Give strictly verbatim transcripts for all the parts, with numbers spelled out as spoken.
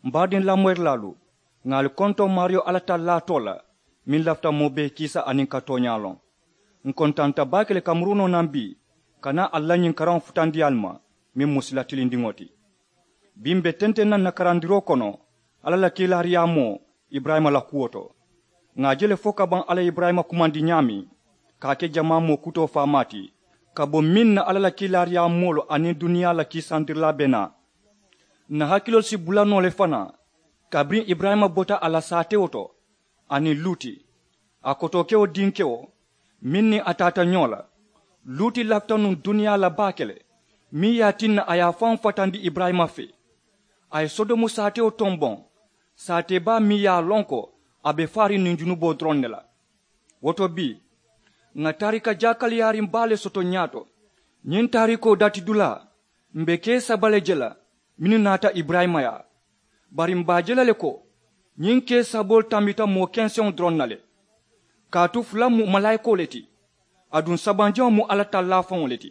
Mbadin la mwer lalu, ngal konto Mario alata la tola, min lafta mobe kisa anin katonyalon. Nkontanta bakele kamruno nambi, kana alla nyin karan futandi alma, min musila tilindingoti. Bimbe tente nan nakarandiro kono, ala la kilariya mo, Ibrahima la kuoto. Ngajele foka ban ala Ibrahima kumandi nyami, kake jama mo kuto famati, kabo minna ala la kilariya molo anin dunia la kisandirla bena. Na hakilol si bulano le fana, kabrin Ibrahima bota ala sate oto, ani luti, akotokeo dinkeo, minni atata nyola, luti lafta nun dunia la bakele, mi yatinna aya fan fatandi Ibrahima fe. Ay sodomu sate o tombon, sate ba mi ya lonko, abe fari ninjunubo dronnela. Woto bi, nga tarika jakali yari mbale soto nyato, nyen tariko dati dula, mbeke sabale jela, minu nata Ibrahima ya. Bari mbajela leko, nyen ke sabol tamita mo kension dronnale. Katu flamu malaiko leti, adun sabanjan mu alata lafon leti.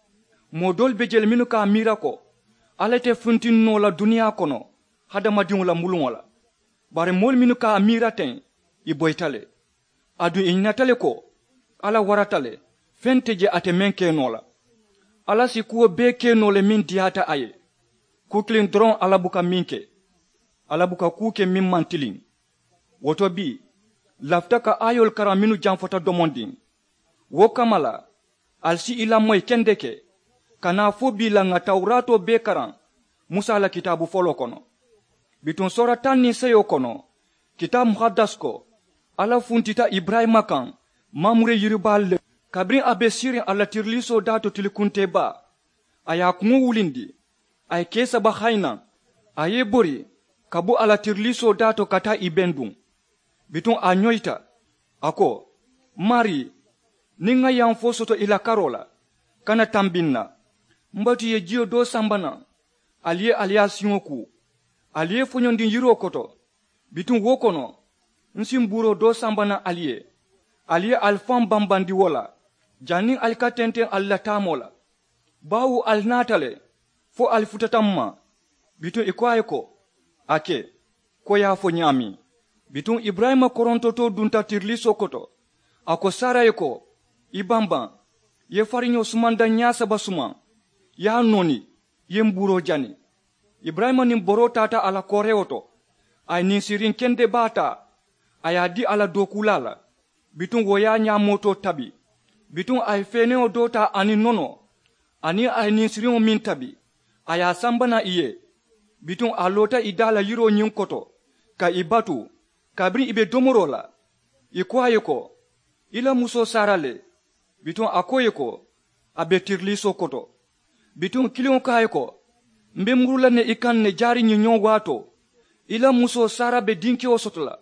Modol bejel minu ka mirako, alete funtin no la dunia kono, hada madion la mulun la. Bare mol minu ka amira ten, iboitale. Adu ignatale ko, ala waratale, fenteje ate menke no la. Ala si kuo beke no le min diata aye. Kuklin dron ala buka minke. Ala buka kuke min mantilin. Woto bi, laftaka ayol kara minu janfota domondin. Wokamala, alsi ila moy kendeke, kana fo bi la nga taurato be karan, Musa la kitabu folo kono. Bitun sora tan ni seyo kono, kitab muhaddas ko, ala funtita Ibrahima kan, mamure yiribal kabrin abe sirin ala tirliso dato tilikunte ba, aya kungu wulindi, ay kesa ba khayna, aye bori, kabu ala tirliso dato kata ibendung. Bitun anyoita, ako, mari, ninga yang fo soto ila karola, kana tambinna, mbatu ye jio do sambana, aliye alias yonku, aliye fonyondin yiro koto, bitun wokono, nsimburo do sambana aliye, aliye alfam bambandi wola, janin alkatenten allatamola, bawu alnatale, fo alfutatamma, bitun ikwaeko, ake, koya fo nyami, bitun Ibrahima korontoto dunta tirli sokoto, ako sara eko, ibamba, ye farinyo sumanda nyasa basuma, ya noni, ye mburo jani. Ibrahima nin boro tata ala koreoto, ay nin sirin kende bata, ay di ala dokulala, bitun woya nyamoto tabi, bitun ay feneo dota ani nono, ani ay nin sirin min tabi, ay sambana iye, bitun alota idala yiro nyin koto, ka ibatu, kabri ibe domorola, ikwaye ko, ila muso sarale, bitun akoye ko, abe tirli sokoto, bitun kilion kaye ko, mbe murula ne ikan ne jari nyinyon wato, ila muso sara be dinki o sotola,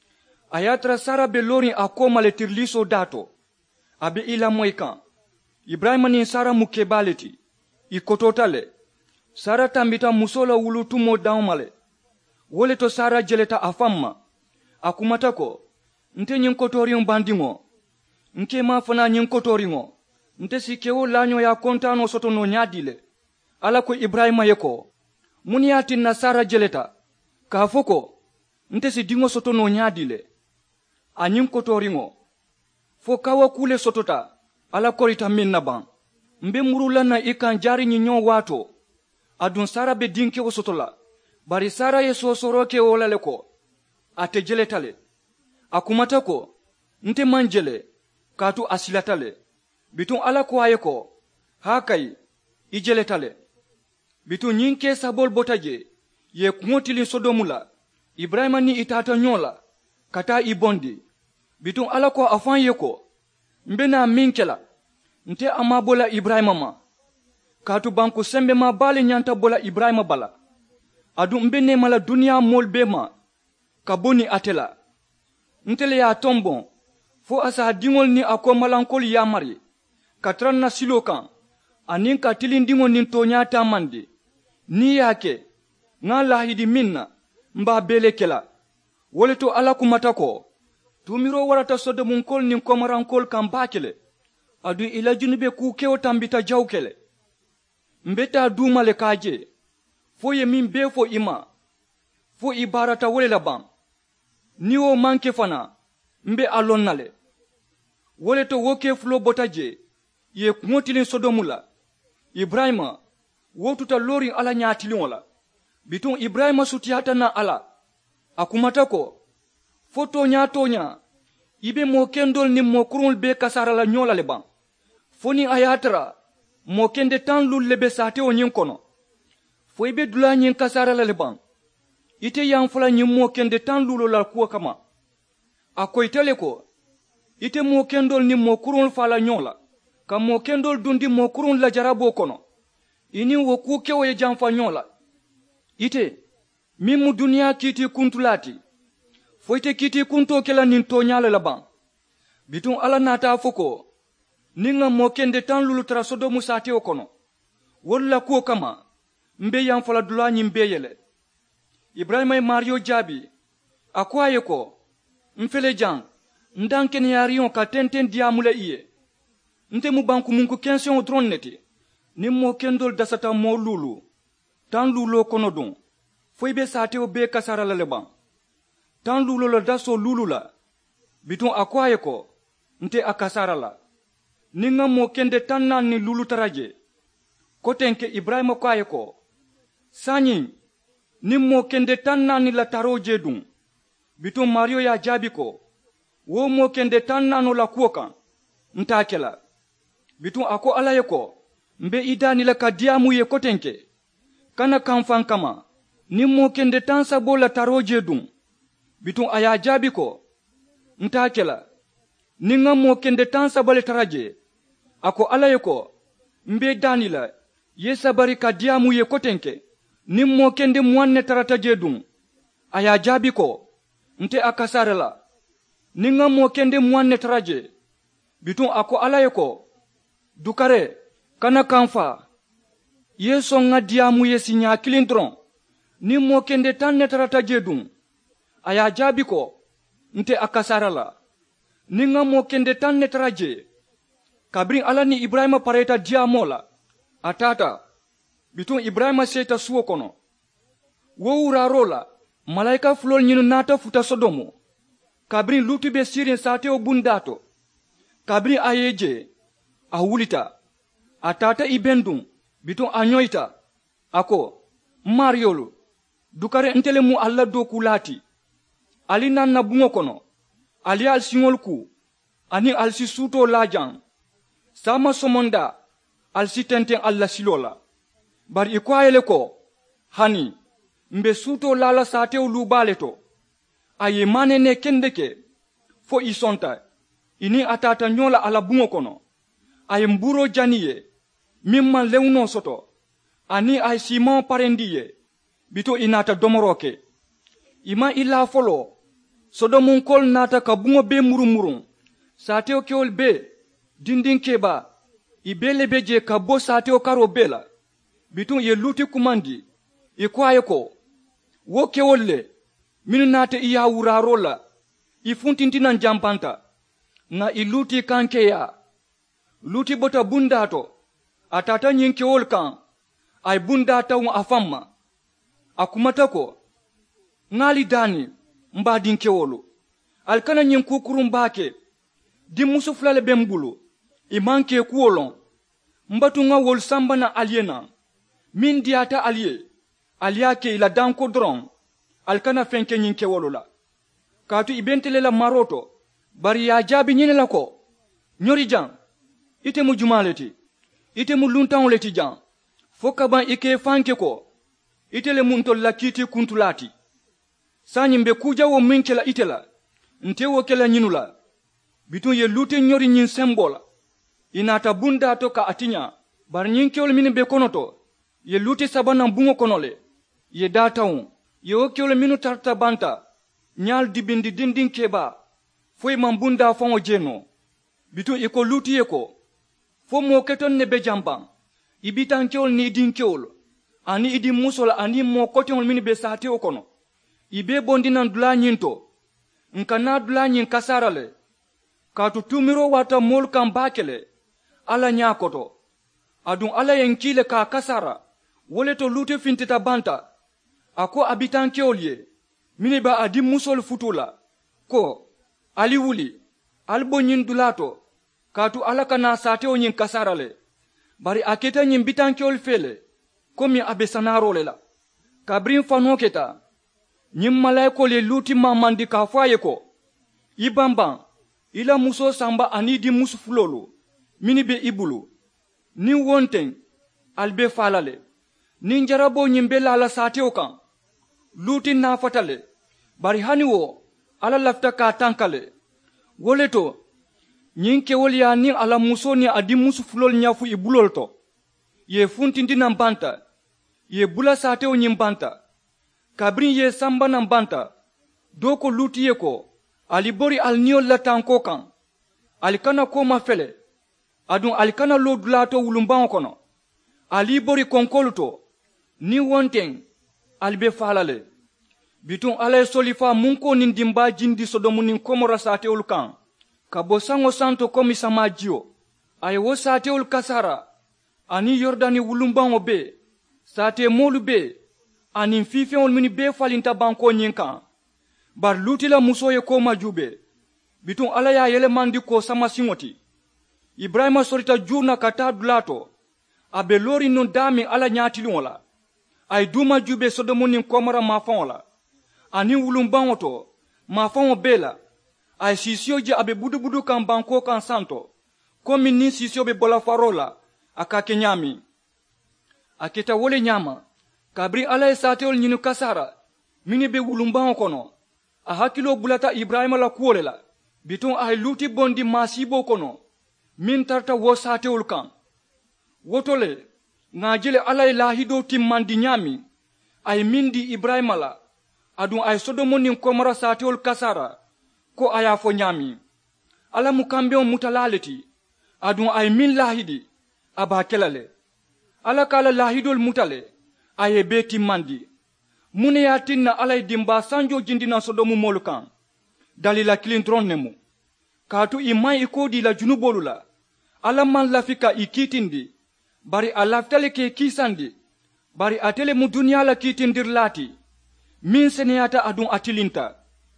ayatra sara be lorin akoma le tirli so dato, abe ila moikan, Ibrahima ni sara mukebaleti, ikototale, sara tambita musola wulu tumo daumale, wole to sara jeleta afamma, akumatako, nte nyinkotorion bandingo, nke mafana nyinkotoringo, nte sikeo lanyo ya kontano soto no nyadile, ala ko Ibrahima yeko, muniati na sara jeleta, kafoko, nte si dingo soto no nyadile, a nyinkotoringo, fo kawa kule sotota, ala korita minna ban, mbe murula na ikan jari nyinyon wato, adun sara be dinke o sotola, bari sara ye sosoroke ola leko, ate jeletale, akumatako, nte manjele, katu asilatale, bitun ala ko ayeko, hakai, ijeletale, bitun nyinke sabol botaje, ye kumotili sodomula, Ibrahima ni itata nyola, kata ibondi, bitun ala ko afan yeko, mbena minkela, nte ama bola Ibrahima ma, katu banku sembe ma bale nyanta bola Ibrahima bala, adu mbene mala dunia molbe ma, kaboni atela, ntele ya tombon, fo asa dingol ni ako malankol ya mari, katran na silo kan, anin ka tilindingo nin tonya tamande, ni yake, nga lahidi minna, mba bele kela, wole to ala kumatako, tumiro warata sodomun kol nin komarankol kan bakele, adu ila junube kukeo tambita jawkele, mbeta dumale kaje, fo ye min befo ima, fo i barata wole la ban ni wo manke fana mbe alon nale wole to woke flo botaje ye kumotilin sodomula Ibrahima wotuta lori ala nyatilin wala bitun Ibrahima sutiyata na ala akumata ko foto nya tonya ibe mo kendol ni mo kurul be kasara la nyola le ban foni ayatra mo kende tan lul lebe sate o nyin kono fo ibe dula nyin kasara la le ban ite yan fula nyin mo kende tan lulo la kuwa kama akoitele ko ite mo kendol ni mo kurul fala nyola ka mo kendol dundi mo kurul la jarabo kono ini wo ku kewo ye janfa nyola ite mimu dunia kiti kuntulati foite kiti kunto kela nin to nyala laban bitun ala nata foko ninga mokende tan lulu tra sodomu sate okono walla ko kama mbe yan fala dula nyi mbe yele Ibrahima Mario jabi akwaye ko mfele jan ndanke ni yarion ka tenten diamule iye nte mu banku munku kension drone neti ni mo kendol dasata mo lulu tan lulo kono don foibe sate o be kasara la leban tan lulo la daso lulu la bitun akwaye ko nte akasara la ninga mo kende tan nan ni lulu taraje kotenke Ibrahima kwaye ko sanyi ni mo kende tan nan ni la taroje dun bitun Mario ya jabi ko wo mo kende tan nano la kuokan ntakela bitun ako alaye ko mbe idani la kadiamu ye kotenke kana kanfan kama ni mo kende tan sabo la taroje dun bitun aya jabi ko ntakela ninga mo kende tan sabale taraje ako alaye ko mbe danila ye sabari kadiamu ye kotenke ni mo kende muanne tarataje dun aya jabi ko nte akasarela ninga mo kende muanne taraje bitun ako alaye ko dukare kana kanfa yeso ngadiamu ye sinya kilindron ni mo kende tan netarataje dun aya jabi ko nte akasarala ninga mo kende tan netaraje kabrin ala ni Ibrahima pareta diamola atata bitun Ibrahima seta suwo kono wo urarola malaika flol nyinu nata futa sodomo kabrin lutube sirin sate o bundato kabrin ayeje a wulita atata ibendum bitun anyoita ako mariolu dukare ntele mu alla do kulati ali nan na bungo kono ali al singol ku ani al si suto lajan sama somonda al si tenten alla silola bar ikwayele ko hani mbe suto lala sate o lubale to aye manene kendeke fo isonta ini atata nyola ala bungo kono aye mburo janiye mimma lewno soto ani ay simon parendiye bito inata domoroke ima ila folo sodomun kol nata ka bungo be murumurun sateo keol be dindin keba ibele beje ka bo sateo karo bela bitun ye luti kumandi ikwaye ko wo keolle minu nata iya wurarola ifuntintinan jampanta na iluti kankeya luti bota bundato atata nyinkewol kan ay bundata wa afamma akumata ko ngali dani mba dinkewolo alkana nyin kukurum bake di musu flale bembulu imanke kuolon mbatu nga wol sambana aliena min diata alie aliake ila danko dron alkana fenke nyin kewolo la katu ibentele la maroto bari ya jabi nyine la ko nyori jan ite mu jumaleti ite mu luntan leti jan foka ban ike fanke ko itele muntol la kiti kuntulati sanyi mbe kuja wo minkela itela nte wo kela nyinula bitun ye lute nyori nyin sembola inata bunda to ka atinya bar nyin kewol min be konoto ye lute sabana bungo konole ye dataun ye o kewol minu tarta banta nyal dibindi dindin keba foy man bunda fon o jeno bitun iko luti ye ko fo mo keton ne be jamban ibitan kewol ni din kewol ani idi musol ani mo koton min be sate o kono ibe bondinan dula nyinto nkana dula nyin kasarale katu tumiro wata mol kan bakele ala nyakoto adun ala yenkile ka kasara wole to lute fintita banta ako abitankewol ye mini ba adi musol futula ko ali wuli albo nyin dulato katu alaka na sateo nyin kasarale bari aketa nyin bitankewol fele komi abe sanarole la kabrin fano keta nyin malaiko le luti mamandi ka faye ko ibamba ila muso samba ani di musu fulolo mini be ibulu ni wonten albe falale nin jarabo nyimbe la sateo kan luti na fatale bari hani wo ala lafta ka tankale woleto nyin kewol ya ni ala muso ni adi musu fulol nyafu ibulol to ye funtindi nan banta ye bula sateo nyim banta kabrin ye samba nan banta doko luti ye ko ali bori al niol la tanko kan ali kana ko mafele adun ali kana lo dulato wulumban kono ali bori konkoluto ni wonten albe falale bitun ala solifa munko nin dimba jindi sodomu nin komora sateul kan kabo sango santo komi samajio ay wo sateul kasara ani yordani wulumban obe sate molu be ani fifion mini be falinta banko nyinkan bar lutila muso ye ko majube bitun ala ya yele mandi ko sama singoti ibrahima sorita jurna kata dulato abe lori non dami ala nyati wala ay duma jube sodomu nin komora mafon la ani wulumban oto mafon bela ay sisio je abe budu budu kan banko kan santo komi ni sisio be bola farola akake nyami aketa wole nyama kabri ala esateol nyinu kasara mini be wulumban kono a hakilo bulata ibrahima la kuolela biton ay luti bondi masibo kono min tarta wo sateol kan wotole ngajele ala ilahido timmandi nyami ay mindi ibrahima la adun ay sodomo nin komara sateol kasara ko aya fo nyami ala mukambe on mutalaleti adun ay min lahidi aba kelale ala kala lahidol mutale ay be timmandi mune yatinna alay dimba sanjo jindina sodomu molukan dalila kilintron nemu katu imay ikodi la junubolula ala man lafika ikitindi bari alaftale ke kisandi bari atele mu dunya la kitindir lati min seneyata adun atilinta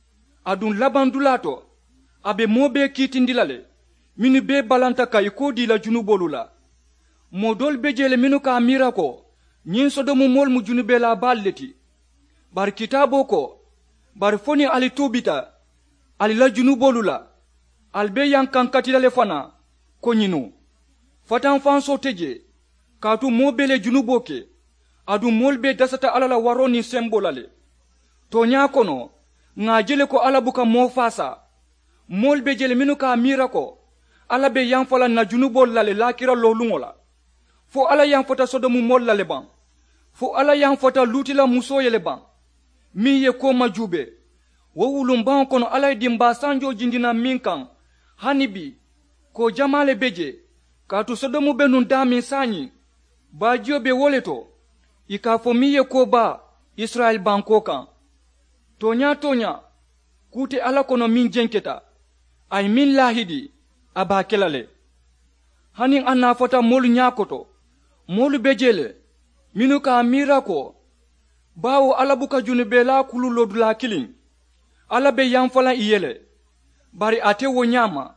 adun labandulato abe mobe kitindilale minu be balanta ka ikodi la junubolula modol bejele minu ka mirako nyin sodomu mol mu junube la balleti bar kitabo ko bar foni ali tubita ali la junubolula albe yankan katilale fana ko nyinu fatan fanso teje katu mobele junuboke adu molbe dasata alala waroni sembolale to nya kono ngajele ko alabuka mofasa molbe jele minuka mirako alabe yanfala na junubol lale lakira lolungola fo ala yanfota sodomu mollale ban fo ala yanfota lutila musoyele ban mi ye ko majube wo wulumban kono ala dimba sanjo jindina minkan hanibi ko jamale beje katu sodomu benun dami sanyi bajio be woleto ikafo miye ko ba Israel banko kan tonya tonya kute ala kono min jenketa ay min lahidi aba kelale hanin anna fota molu nyakoto molu bejele minuka mirako bawo ala buka junubela kulu lodula kilin ala be yanfala iyele bari ate wo nyama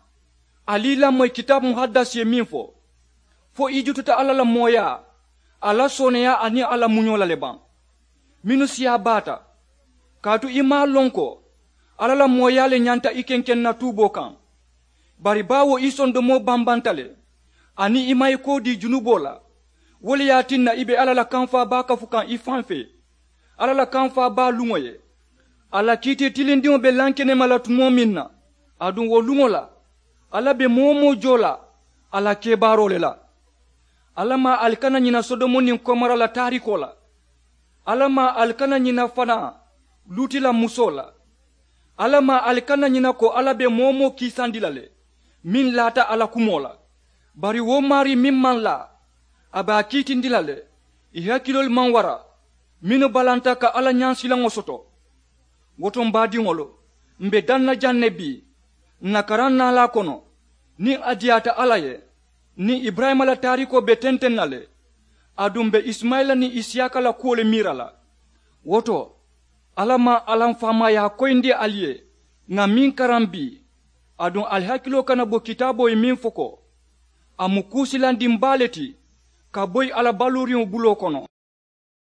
alila moy kitab muhaddas ye minfo fo ijututa ala la moya ala soneya ani ala munyola leban minu siya bata katu ima lonko ala la moya le nyanta ikenken na tubo kan bari bawo isondo mo bambantale ani ima iko di junubola wole yatinna ibe ala la kanfa baka fukan ifanfe ala la kanfa ba lungoye ala kiti tilindi be lankene malatu mominna adun wo lungola ala be momo jola ala kebarole la alama alkana nyina sodomo nin komara la tarikola alama alkana nyina fana lutila musola alama alkana nyina ko alabe momo kisandilale min lata ala kumola bari wo mari mimman la aba kitindilale ihakilol manwara minu balanta ka ala nyansilango soto woto mbadi ngolo mbe danna jannebi nakaranna la kono ni adiata alaye ni Ibrahima la tariko betenten nale adumbe Ismaila ni Isiaka la kole mirala woto ala ma alan famaya koyndi aliye nga min karambi adon alhakilo kana bo kitabo e min foko amu kusilandi mbaleti ka boy ala baluriyo bulo kono